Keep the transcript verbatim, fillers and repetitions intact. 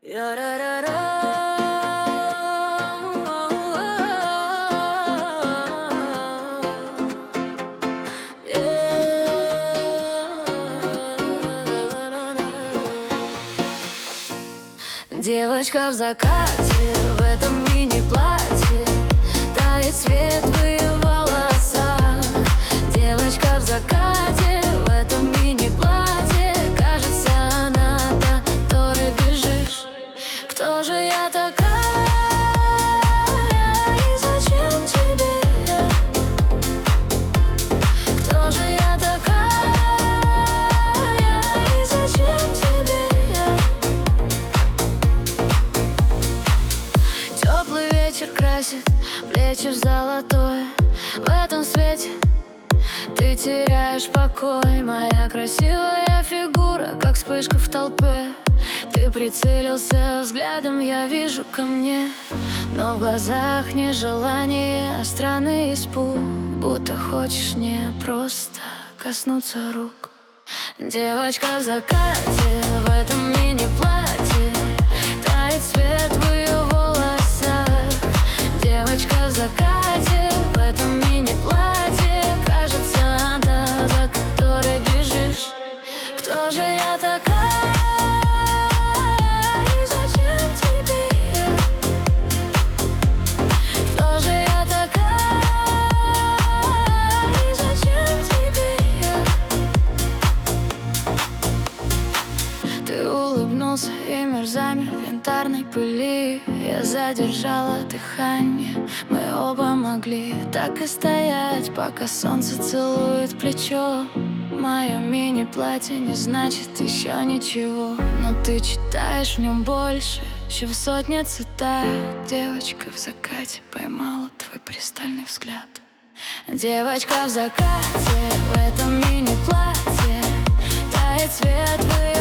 Я-ра-ра-ра. Девочка в закате, в этом мини-платье, тает свет в ее волосах. Девочка в закате, в этом мини-платье, кажется, она та, которой бежишь. Кто же я такая и зачем тебе я? Кто же я такая и зачем тебе я? Теплый вечер красит плечи в золотое. В этом свете ты теряешь покой. Моя красивая фигура, как вспышка в толпе. Ты прицелился взглядом, я вижу ко мне, но в глазах не желание, а странный испуг. Будто хочешь не просто коснуться рук. Девочка в закате, в этом мини-платье, тает свет в ее волосах. Девочка в закате, в этом мини-платье, кажется, она, за которой бежишь. Кто же я такая и зачем тебе я? Кто же я такая и зачем тебе я? Ты улыбнулся, и мир замер в янтарной пыли. Я задержала дыхание, мы оба могли так и стоять, пока солнце целует плечо. Мое мини-платье не значит еще ничего, но ты читаешь в нем больше, чем сотни цитат. Девочка в закате поймала твой пристальный взгляд. Девочка в закате, в этом мини-платье, тает свет в